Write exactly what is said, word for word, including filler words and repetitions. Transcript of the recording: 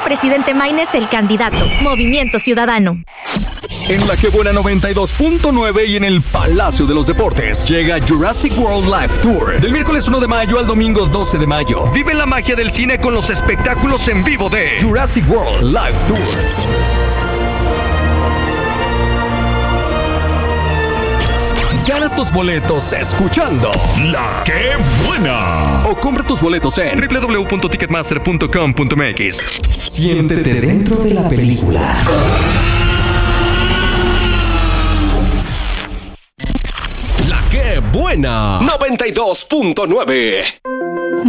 Presidente Maínez el candidato. Movimiento Ciudadano. En la que buena noventa y dos punto nueve y en el Palacio de los Deportes llega Jurassic World Live Tour. Del miércoles uno de mayo al domingo doce de mayo. Vive la magia del cine con los espectáculos en vivo de Jurassic World Live Tour. Gana tus boletos escuchando La Que Buena. O compra tus boletos en doble u doble u doble u punto ticketmaster punto com punto m x. Siéntete dentro de la película. La Que Buena. noventa y dos punto nueve.